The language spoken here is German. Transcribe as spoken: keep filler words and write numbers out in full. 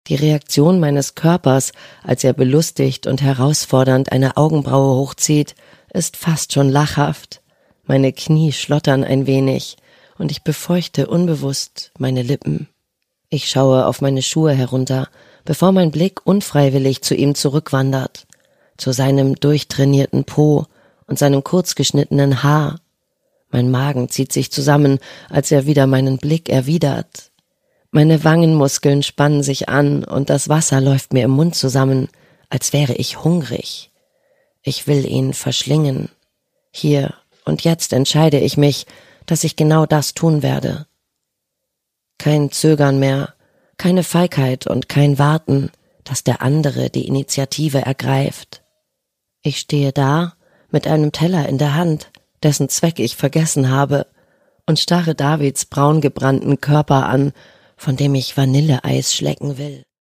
Die Reaktion meines Körpers, als er belustigt und herausfordernd eine Augenbraue hochzieht, ist fast schon lachhaft. Meine Knie schlottern ein wenig und ich befeuchte unbewusst meine Lippen. Ich schaue auf meine Schuhe herunter, bevor mein Blick unfreiwillig zu ihm zurückwandert, zu seinem durchtrainierten Po und seinem kurzgeschnittenen Haar. Mein Magen zieht sich zusammen, als er wieder meinen Blick erwidert. Meine Wangenmuskeln spannen sich an und das Wasser läuft mir im Mund zusammen, als wäre ich hungrig. Ich will ihn verschlingen. Hier und jetzt entscheide ich mich, dass ich genau das tun werde. Kein Zögern mehr, keine Feigheit und kein Warten, dass der andere die Initiative ergreift. Ich stehe da mit einem Teller in der Hand, dessen Zweck ich vergessen habe, und starre Davids braungebrannten Körper an, von dem ich Vanilleeis schlecken will.